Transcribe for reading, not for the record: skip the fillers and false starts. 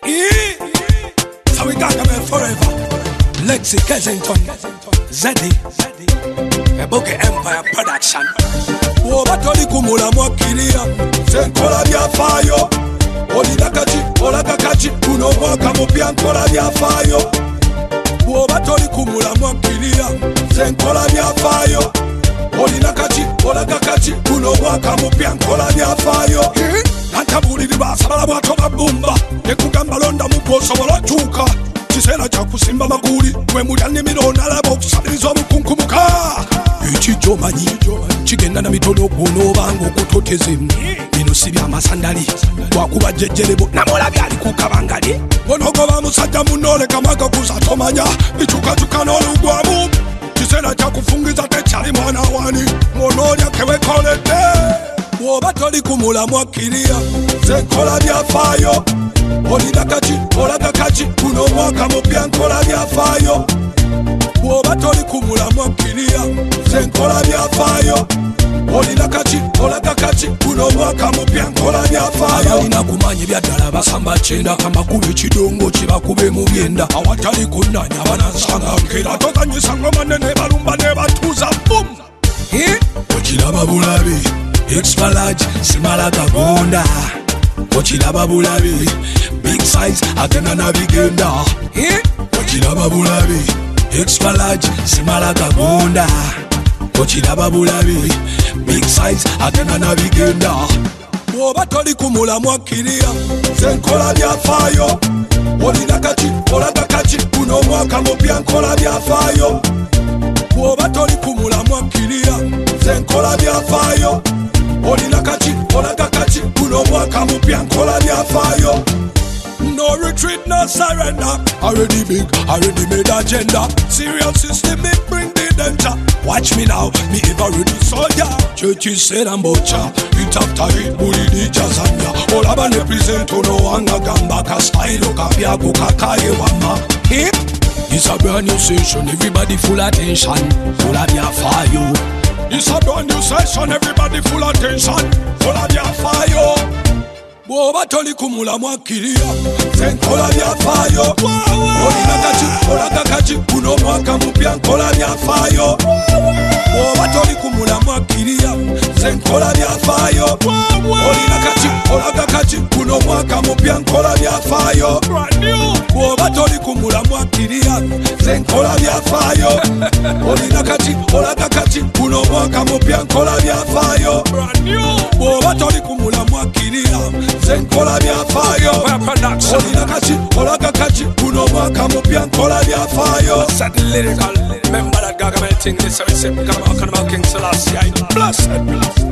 So we got them forever. Lexi Kensington, Zeddy, Ebuke Empire Production. Batoli kumula mwakilia, senkola byafayo. Olidakachi, olagakachi, kuno mwaka mupya nkola byafayo. Batoli kumula mwakilia, senkola byafayo. Olidakachi, olagakachi, kuno mwaka mupya nkola byafayo. Antabuliri basabala bwato babumba, nekugamba londa muposo walachuka. Chisera cha kusimba maguli, mwe mulyane milona labo okusabiriza omukunkumuka. Ekijo manyi, kigenda na mitono kuno bango kutotezemu. Bino si byamasandali, wakuba jejjerebo namola byali kukabangali. Bonogoba musajja munole kamaka kusatomanya, bicukacuka n'olugwamu. Chisera cha kufungiza tekyali mwana wani, monolya kewekoledde. Woba toli kumula mwakiria, senkola byafayo. Olidakachi, olagakachi, kuno mwaka mupya nkola byafayo. Woba toli kumula mwakiria, senkola byafayo. Olidakachi, olagakachi, kuno mwaka mupya nkola byafayo. Alina kumanya byaddala basamba kyenda, kamakulu ekidongo kibakube mu byenda. Awatali kunnanya banansanga nkera, tozanyisa ngoma nene balumba ne batuuza bum. Okiraba bulabi, X-Large, simala kagonda. Ochilaba bulabi, big size, atena na bigenda. Ochilaba bulabi, X-Large, simala kagonda. Ochilaba bulabi, big size, atena na bigenda. Woba toli kumula mwakiria, senkola byafayo. Olidakachi, olagakachi, kuno mwaka mupya nkola byafayo. Woba toli kumula mwakiria, senkola byafayo. Olidakachi, olagakachi, kuno mwaka mupya nkola byafayo. No retreat, no surrender. Already big, already made agenda. Serial system, me bring the danger. Watch me now, me ever ready soldier. Churches said I'm butcher. Hit after hit, bully the jazanya. All about the present, no anga gamba. Ka style, kapia, kukakaye wama. It's a brand new session, everybody full attention. Full of your fire. It's a brand new session, everybody full attention. Full of your fire. Woba toli kumula mwakiria, senkola byafayo. Olidakachi, olagakachi, kuno mwaka mupya nkola byafayo. Woba toli kumula mwakiria, senkola byafayo. Olidakachi, olagakachi, kuno mwaka mupya nkola byafayo. Woba toli kumula mwakiria, senkola byafayo. Olidakachi, olagakachi, kuno mwaka mupya nkola byafayo. Woba toli kumula mwakiria, senkola byafayo. Olidakachi, olagakachi, kuno mwaka mupya nkola byafayo. Set lyrical, remember that Gargamel thing, this is how we say, come on, King Selassie, blessed.